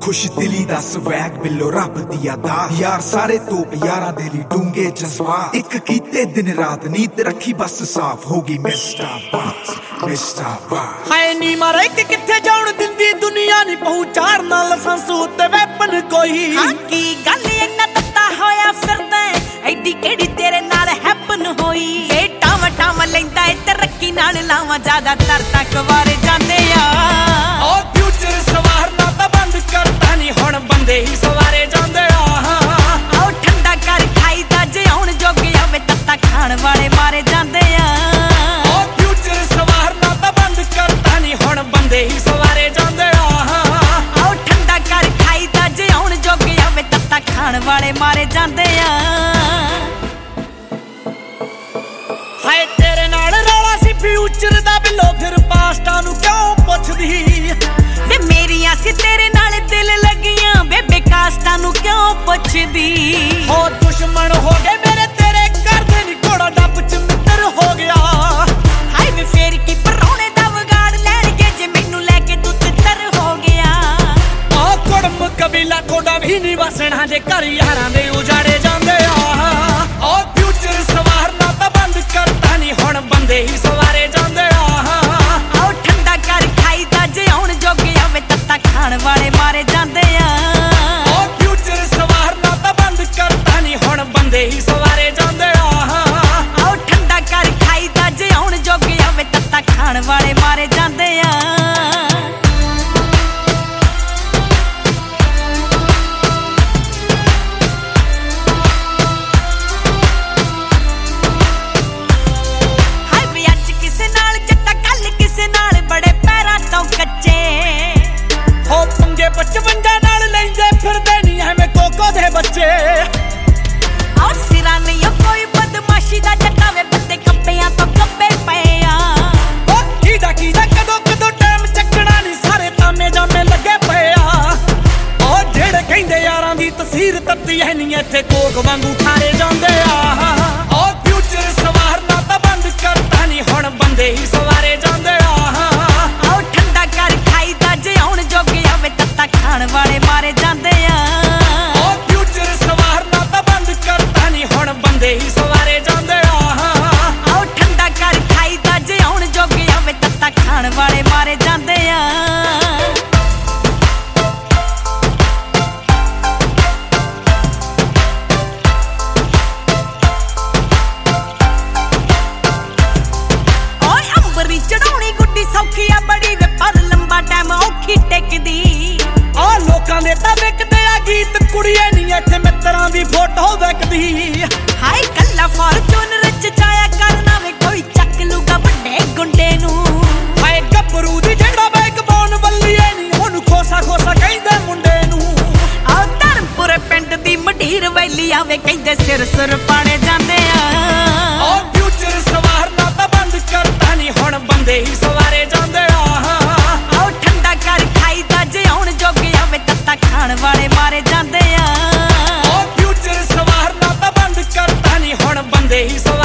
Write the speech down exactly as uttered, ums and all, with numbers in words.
खुश दिली दा स्वैग बिलो रब दी अदा यार सारे तोप यारा दे ली डूंगे जज्बात एक कीते दिन रात नींद रखी बस साफ होगी मिस्टर बॉस मिस्टर बॉस हाय नी मारे कि किथे जाउण दिंदी दुनिया नी पहुंचार ना लाइसेंस उत्ते वेपन कोई हां की गल इन्ना तत्ता होया फिरदा एडी केड़ी तेरे नाल हैपन होई ए टाव टाव लैंदा ए तरक्की नाल लावा ज्यादा तर तक वारे जांदे आ ओ फ्यूचर सवारना ता बंद करता नी हुण बंदे ही सवारे जांदे आ आओ ठंडा कर खाई दा जे हुण जोगे आवे तत्ता खाण वाले मारे जांदे आ ओ फ्यूचर सवारना ता बंद करता नी हुण बंदे ही सवारे जांदे आ आओ ठंडा कर खाई दा जे हुण जोगे आवे तत्ता खाण वाले मारे जांदे आ हाय तेरे नाल रौला सी फ्यूचर दा बिलो फिर पास्टा नु क्यों पुछदी वे मेरियां सी तेरे नाल दिल लगियां बेबे कास्टा नु क्यों पुछदी हो दुश्मन हो गए मेरे तेरे घर दे नी घोड़ा डब च मित्र हो गया हाय वे फेर की परौणे दा वगाड़ लैणगे जे मैनू लेके तू तितर हो गया आ कुड़म कबीला थोड़ा भी नहीं वसना जे घर यारां दे उजाड़े जांदे आ ओ फ्यूचर सवारना ता बंद करता नी हुण बंदे ही सवारे जांदे आ आओ ठंडा कर खाई दा जे हुण जोगे आवे तत्ता खाण वाले मारे जांदे आ ओ फ्यूचर सवारना ता बंद करता नी हुण बंदे ही सवारे जांदे आ आओ ठंडा कर खाई दा जे हुण जोगे आवे तत्ता खाण वाले मारे जांदे आ पचवंजा नाल लेंदे फिरदे नी एवें कोको दे बच्चे और सिरा नहीं कोई बदमाशी दा जटावे बंदे कंपियां तो कंबे पए आ ओ कीदा कीदा कदों कदों टाइम चकना नी सारे तामे जामे लगे पए आ ओ जेड़े कहंदे यारां दी तस्वीर तत्ती है नी इत्थे कोक वांगू खारे जांदे आ ओ फ्यूचर सवारना ता बंद करता नी हुण बंदे ही सवारे जांदे आ आओ ठंडा कर खाई दा जे हुण जोगे आवे तत्ता खाण वाले मारे जांदे आ ओ फ्यूचर सवारना ता बंद करता नी हुण बंदे ही सवारे जांदे आ आओ ठंडा कर खाई दा जे हुण जोगे आवे तत्ता खाण वाले मारे जांदे आ ओए अंबरी चढ़ाउणी गुड्डी सौखी आ बड़ी वे पर लंबा टाइम औखी टेकदी आ लोकां दे तां विकदे आ गीत कुड़िए नी इत्थे मित्तरां दी फोटो विकदी हाय कल्ला फॉर्चूनर च जाया करना वे कोई ਚੱਕ ਲੂਗਾ ਵੱਡੇ ਗੁੰਡੇ ਨੂੰ ਹਾਏ ਗੱਭਰੂ ਦੀ ਜਿਹੜਾ ਬੈਕ ਬੋਨ ਬੱਲੀਏ ਨੀ ਉਹਨੂੰ ਖੋਸਾ ਖੋਸਾ ਕਹਿੰਦੇ ਮੁੰਡੇ ਨੂੰ ਆਹ ਧਰਮਪੁਰ ਪਿੰਡ ਦੀ ਮਢੀਰ ਵੈਲੀ ਆਵੇ ਕਹਿੰਦੇ ਸਿਰ ਸੁਰ ਪਾਣੇ ਜਾਂਦੇ ਆ ਓ ਫਿਊਚਰ ਸਵਾਰਨਾ ਤਾਂ ਬੰਦ ਕਰਤਾ ਨੀ ਹੁਣ ਬੰਦੇ ਹੀ ਸਵਾਰੇ ਜਾਂਦੇ ਆ ਆਹ ਠੰਡਾ ਕਰ ਖਾਈ ਦਾ ਜੇ ਹੁਣ ਜੋਗੇ ਆਵੇ ਤੱਤਾ ਖਾਣ ਵਾਲੇ ਮਾਰੇ ਜਾਂਦੇ ਆ ਓ ਫਿਊਚਰ ਸਵਾਰਨਾ ਤਾਂ ਬੰਦ ਕਰਤਾ ਨੀ ਹੁਣ ਬੰਦੇ ਹੀ